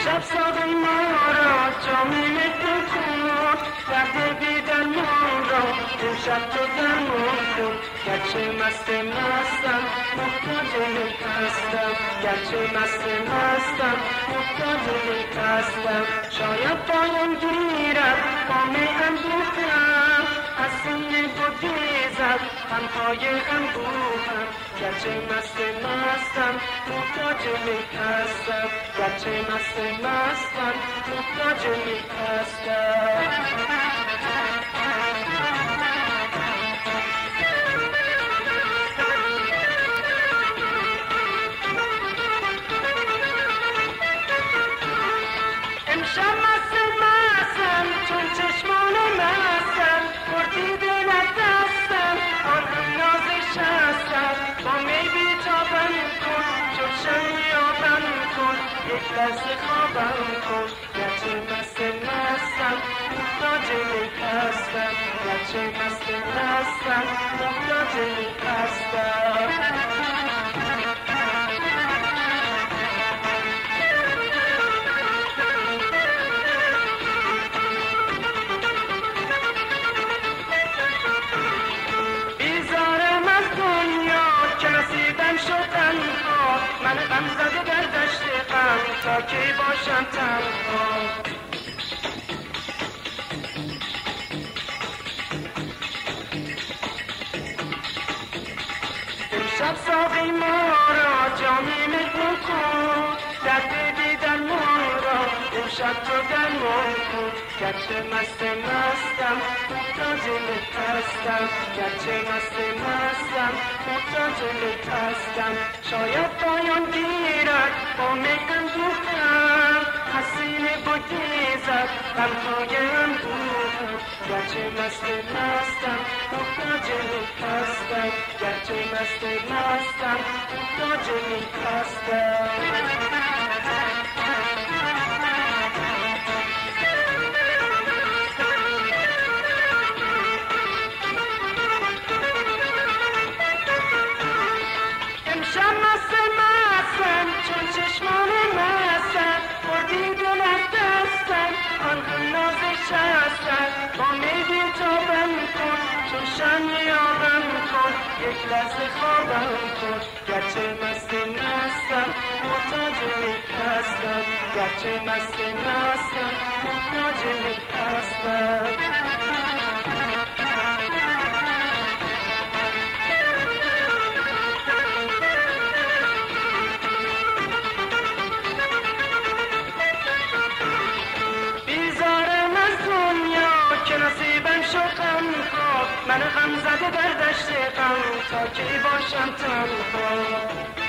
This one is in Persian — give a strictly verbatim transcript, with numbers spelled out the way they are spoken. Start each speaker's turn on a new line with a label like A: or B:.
A: امشب ساقی ما را جامی مهر کن، درد بی‌درمان را امشب تو درمان کن. گرچه مست مستم محتاج می هستم، گرچه مست مستم محتاج می هستم. شاید پایم گیرد بام اندوهم، از سینه بگریزد غمهای انبوهم. گرچه مست مستم محتاج می هستم، گرچه مست مستم محتاج می هستم. امشب مست مستم چون چشمان مستم، بردی دل از دستم آن هم نازش هستم. با می بیتابم کن چون شمیابم کن، یک لحظه خوابم کن. گرچه مست مستم محتاج می هستم، گرچه مست مستم محتاج می هستم. من غم زده در دشت غم تا کی باشم تنها. امشب ساقی ما را جامی مهر کن، درد بی‌درمان را امشب تو درمان کن. گرچه مست مستم محتاج می هستم، گرچه مست مستم محتاج می هستم. شاید پایان گیرد با می اندوهم، از سینه بگریزد غمهای انبوهم. گرچه مست مستم محتاج می هستم، گرچه مست مستم محتاج می هستم. امشب مست مستم چون چشمان مستم، بردی دل از دستم آن هم نازش هستم. با می بیتابم کن چون شمیابم کن، یک لحظه خوابم کن. گرچه مست مستم محتاج می هستم، گرچه مست مستم محتاج می هستم. من غم زده در دشت غم تا کی باشم تنها.